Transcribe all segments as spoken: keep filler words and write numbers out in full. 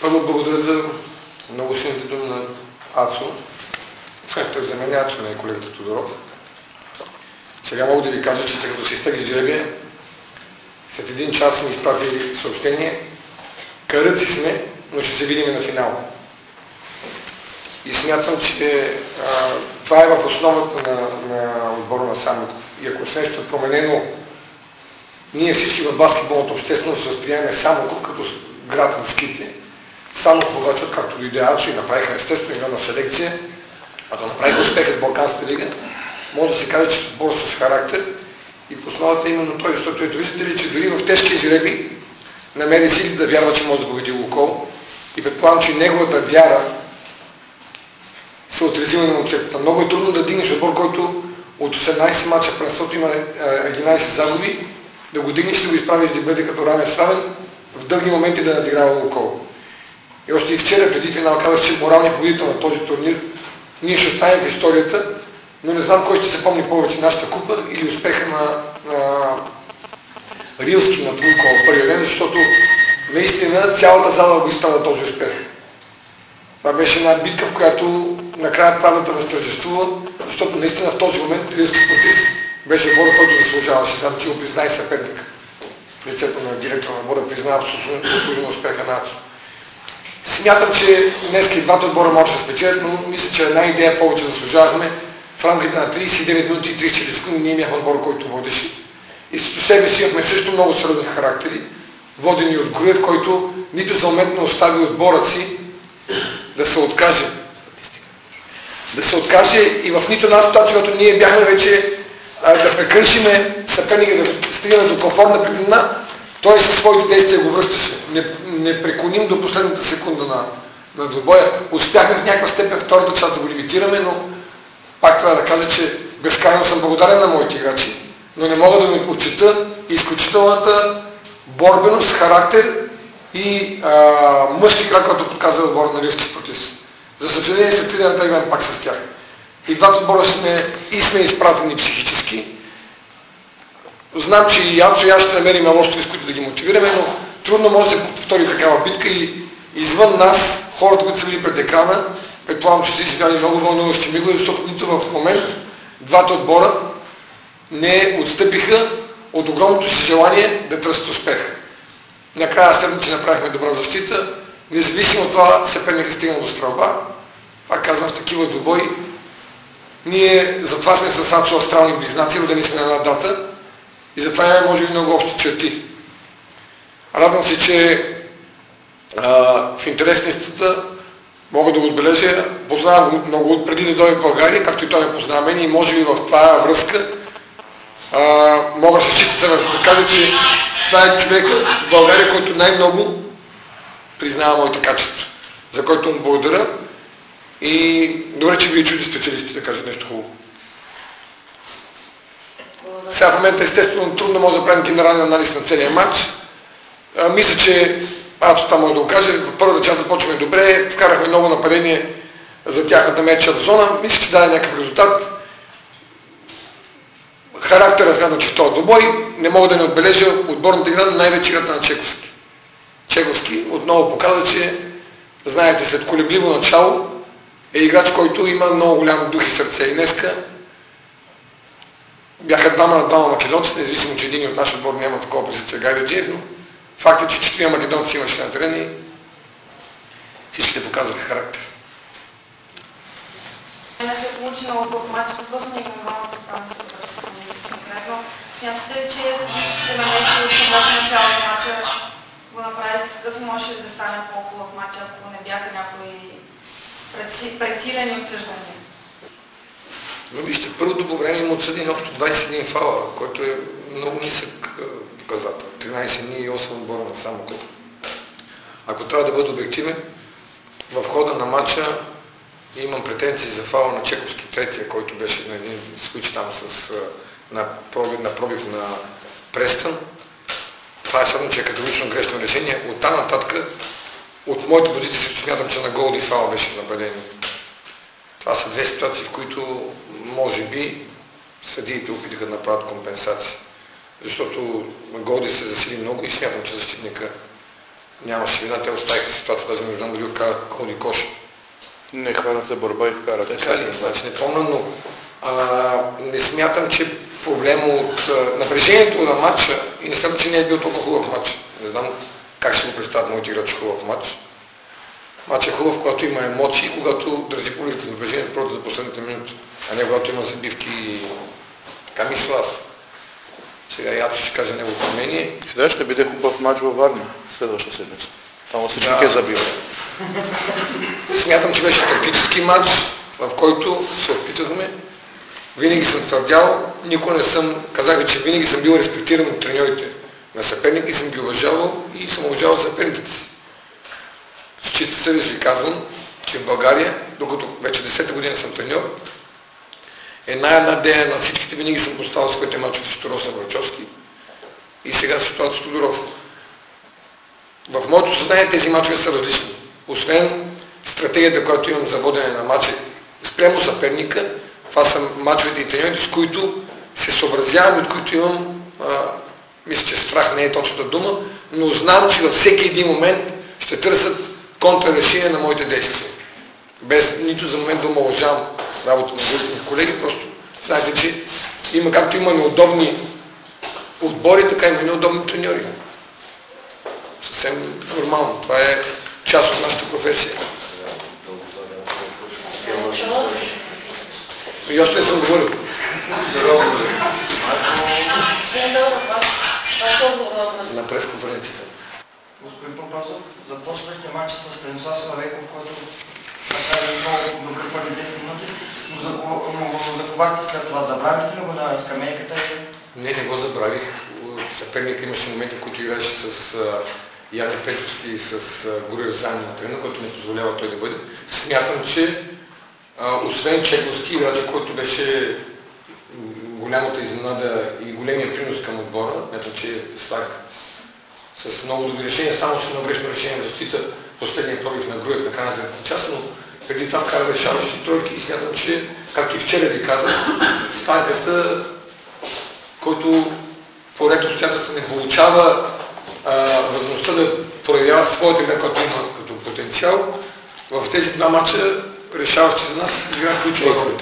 Първо благодаря за много силните думи на Ацо. Той за мен Ацо, не е колегата Тодоров. Сега мога да ви кажа, че като се изтегли жребия, след един час ми изпрати съобщение: каръци сме, но ще се видим на финал. И смятам, че а, това е в основата на, на отбора на Самоков. И ако с нещо е променено, ние всички в баскетболната общественост възприемаме Самоков като град на ските. Самоков обаче, както дойде Ацо и направиха естествено една селекция, а да направиха успеха с Балканската лига, може да се каже, че отбор с характер и в основата е именно той, защото ето виждате ли, че дори в тежки жреби намери сили да вярва, че може да победи Лукол и предполагам, че неговата вяра се отразила на момчетата. Много е трудно да дигнеш отбор, който от осемнайсет мача в първенството има единайсет загуби, да го дигнеш, да го изправиш да бъде като равен сравен, в дълги моменти да надиграва Лукол. И още и вчера преди финал казах, че моралният победител на този турнир ние ще останем в историята, но не знам кой ще се помни повече, нашата купа или успеха на, на Рилски на Лукол в първия ден, защото наистина цялата зала го изстана този успех. Това беше една битка, в която накрая правдата възтържествува, защото наистина в този момент Рилски спортист беше отбора, който заслужаваше. Знам, че го призна и съперник. В лицето на директора на отбора признава заслужен успеха на Ацо. Смятам, че днес и двата отбора може да спечелят, но мисля, че една идея повече заслужавахме. В рамките на трийсет и девет минути и трийсет и четири секунди ние бяхме отбор, който водеше. И с себе си имахме също много сродни характери, водени от Груев, който нито за момент не остави отбора си да се откаже. Да се откаже и в нито една ситуация, когато ние бяхме вече а, да прекършиме съперника, да стигаме до комфортна предина, той със своите действия го връщаше. Не, не преклоним до последната секунда на, на двубоя. Успяхме в някаква степен втората част да го лимитираме, но пак трябва да кажа, че безкрайно съм благодарен на моите играчи, но не мога да ми отчита изключителната борбеност, характер и а, мъжки крак, който показва отбора на Рилски спортист. За съжаление, след три дена играем пак с тях. И двата отбора сме и сме изпратени психически. Знам, че и Ацо и аз ще намерим лостове, с които да ги мотивираме, но трудно може да се повтори такава битка и извън нас, хората, които са били пред екрана, предполагам, че са изиграли много вълнуващи мигове, защото нито в момент двата отбора не отстъпиха от огромното си желание да търсят успех. Накрая следно, че направихме добра защита, независимо от това съперника стигна до стрелба. Пак казвам, в такива двубои. Ние затова сме с Ацо астрални близнаци, родени сме на една дата и затова имаме може би много общи черти. Радвам се, че а, в интерес на истината мога да го отбележа, познавам го много от преди да дойде в България, както и той ме познава мен и може би в това връзка а, мога да се счита да кажа, че това е човека в България, който най-много признава моите качества, за който му благодаря и добре, че вие чуди специалисти да кажат нещо хубаво. Сега в момента естествено трудно може да правим генерален анализ на целия матч. А, мисля, че Ацо това може да го каже. В първата част започваме добре, вкарахме много нападение за тяхната меча зона. Мисля, че даде някакъв резултат. Характерът вярно, че в този двубой не мога да не отбележа отборната игра, най-вече играта на Чековски. Чековски отново показва, че, знаете, след колебливо начало е играч, който има много голям дух и сърце. И днеска бяха двама на двама македонци, независимо, че един от нашия отбор няма такова позиция Гайдаджиев, но факт е, че четирима македонци имаше на терен и всичките показаха характер. Не се е получи много в матча, просто не имам малко само се конкретно. Смятате ли, че се намеси от самото начало на матча, го направите такъв и може да стане по-хубав матч, ако не бяха някои пресилени отсъждания? Но вижте, първото по време има отсъдени общо двайсет дни фала, който е много нисък показател. тринайсет дни и осем отбора на Самоков. Ако трябва да бъда обективен, в хода на матча имам претенции за фала на Чековски, третия, който беше на един случай там с, на, пробив, на пробив на Престън. Това е само, че е категорично грешно решение. Оттам нататък, от моята позиция си смятам, че на Голди фала беше нападение. Това са две ситуации, в които може би съдиите опитаха да направят компенсация. Защото Голди се засили много и смятам, че защитника нямаше вина, те оставиха ситуацията, даже не знам дали ходи кош. Не хваната борба и вкарата. Така ли? Значи не помня, но а, не смятам, че проблема от а, напрежението на матча и не смятам, че не е бил толкова хубав матч. Не знам как си го представят моите играчи хубав матч. Матч е хубав, когато има емоции, когато държи публиката напрежението просто за последните минути, а не когато има забивки и така мисля аз. Сега Ято ще каже неговото мнение. Сега ще биде хубав матч във Варна следващата седмица. Там всички да. Ке забива. Смятам, че беше тактически матч, в който се опитахме. Винаги съм твърдял, никога не съм, казах, че винаги съм бил респектиран от треньорите на съперника и съм ги уважавал и съм уважавал съперниците си. С чиста съвест ви казвам, че в България, докато вече десета година съм треньор, една една дея на всичките винаги съм поставил своите мачове срещу Росен Врачовски и сега срещу Ато Тодоров. В моето съзнание тези мачове са различни. Освен стратегията, която имам за водене на мача спрямо съперника, това са мачовете и треньорите, с които се съобразявам, от които имам, а, мисля, че страх не е точната дума, но знам, че във всеки един момент ще търсят контрарешение на моите действия. Без нито за момент да омалжавам работа на другите колеги, просто знаете, че има, както има неудобни отбори, така има и неудобни треньори. Съвсем нормално. Това е част от нашата професия. И още не съм говорил. На пресконференция съм. Господин Попазов, започнахте матча с Станислав Славейков, който направи много добри първи десет минути, но заховахте след това. Забравихте ли го на скамейката? Не, не го забравих. Съперник имаше моменти, в които играеше с Яне Петровски и с Горил заедно на трена, който не позволява той да бъде. Смятам, че а, освен Чековски, играча, който беше голямата изненада и големия принос към отбора, смятам, че Стак с много добри решения, само с едно грешно решение на защита, последния пробив на Груев на края на третата част, но преди това вкара решаващи тройки и смятам, че, както и вчера ви казах, Станката, който по ред обстоятелства не получава а, възможността да проявява своята игра, която има като потенциал, в тези два матча, решаващи за нас, игра ключова роля.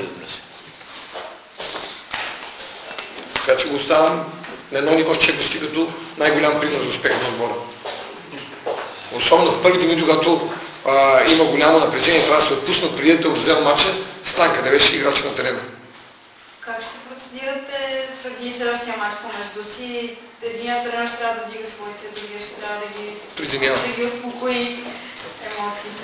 Така че го оставам на едно ниво с Чековски като най-голям принос за успех на отбора. Особено в първите минути, когато а, има голямо напрежение, трябва да се отпуснат преди да взел матча, Станка да беше играч на терена. Как ще процедирате преди следващия матч помежду си? Единият тренер ще трябва да дига своите, другия ще трябва да ги, Приземява. да ги успокои емоциите.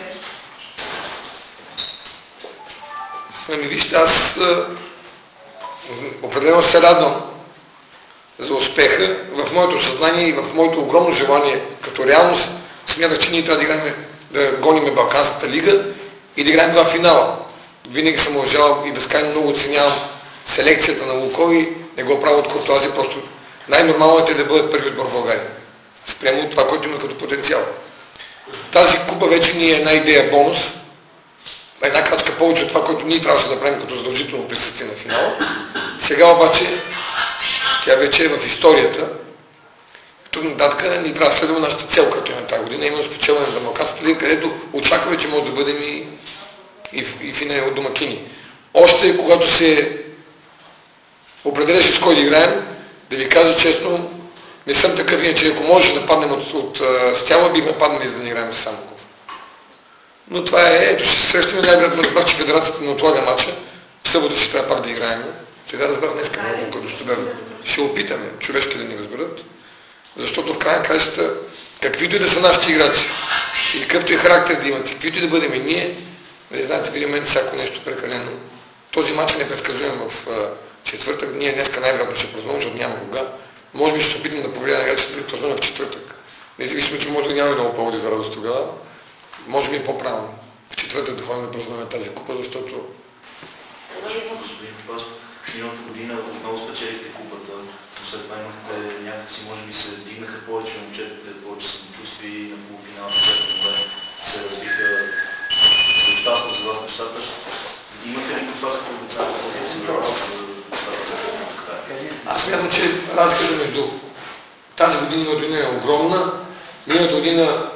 Ами вижте, аз а, определено се радвам за успеха. В моето съзнание и в моето огромно желание като реалност смятах, че ние трябва да играем, да гоним Балканската лига и да играем два финала. Винаги съм уважавал и безкрайно много оценявам селекцията на Лукови, не го правя от куртуазия, просто най-нормално е да бъдат първи отбор в България. Спрямо това, което има като потенциал. Тази купа вече ни е една идея бонус, една крачка повече от това, което ние трябваше да правим като задължително присъствие на финала. Сега обаче тя вече е в историята. Тук нататък ни трябва да следваме нашата цел, като имаме тази година, именно спечелване на Балканската лига, където очакваме, че може да бъдем и, и, и финал от домакини. Още когато се определяше с кой да играем, да ви кажа честно, не съм такъв, иначе ако може да паднем от, от, от стяла, бихме паднали, за да не играем с Самоков. Но това е, ето ще се срещаме, най-вероятно разбрах, че федерацията не отлага матча, в събота ще трябва пак да играем. Сега разбрах днеска много като достоверно. Ще опитаме човешки да ни разберат, защото в крайна кращата, каквито и да са нашите играчи, и какъвто и характер да имат, и каквито и да бъдем и ние, не знаете, видим мен всяко нещо прекалено. Този матч е непредсказуем в а, четвъртък. Ние днеска най-вероятно ще празнуваме, защото няма кога. Може би ще се опитам да проверя на играчите да празнуваме в четвъртък. Независимо, че може да няма много поводи за радост тогава. Може би е по-правилно. В четвъртък да ходим да празнуваме тази купа, защото... Господин Попазов, миналата година отново спечелихте купата, но след това имахте някакси, може би се дигнаха повече момчетите, повече самочувствие и на полуфиналната сетове се развиха съобщателно за вас нещата. Имате ли това като обецание, което се дава за това? Аз смятам, че разликата между тази година и миналата година е огромна. Миналата година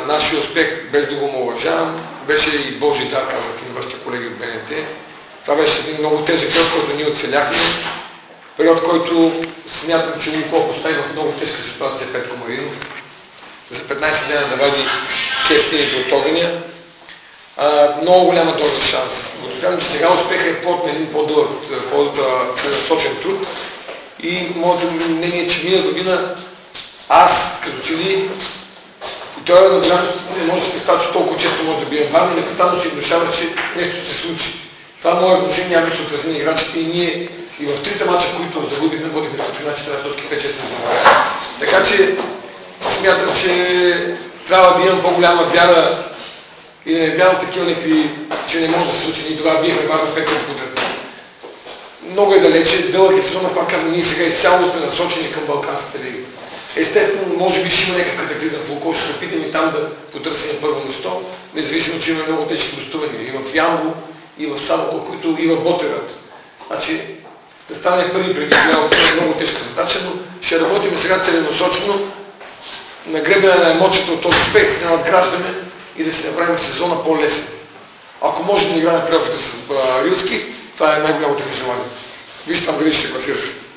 нашия успех, без да го уважавам, беше и Божий дар, казах и вашите колеги от БНТ. Това беше един много тежък период, който ние оцеляхме. Период, който смятам, че Лукойл постави в много тежка ситуация Петко Маринов. За петнайсет дена да вади кестените от огъня. А, много голяма доза шанс. Казвам, че сега успеха е плод на един по-дълъг, по-целенасочен труд. И моето мнение е, че миналата година аз, като че ли, и той е на голямо, не може да се представя, че толкова често може да бие Варна, непрестанно си внушава, че нещо се случи. Това мое отношение няма се отрази на играчите и ние и в трите мача, които загубихме, водихме с четиринайсет точки, пет шест на. Така че смятам, че трябва да имам по-голяма вяра и да не вярвам такива някакви, че не може да се случи. Ние тогава биехме Варна пет от. Много е далече, дълъг е сезон, пак казвам, ние сега изцяло сме насочени към Балканската лига. Естествено, може би ще има някакъв катаклизъм в Лукойл, ще се опитаме и там да потърсим първо место, независимо, че има много тежки гостувания и в Ямбол, и в Самокол, които и в Ботевград. Значи, да стане първи преди е много тежка задача, но ще работим сега целенасочено на гребена на емоцията от този успех, да надграждаме и да си направим сезона по-лесен. Ако може да играем плейофите с Рилски, това е най-голямото ми желание. Вижте там дали ще се класирате.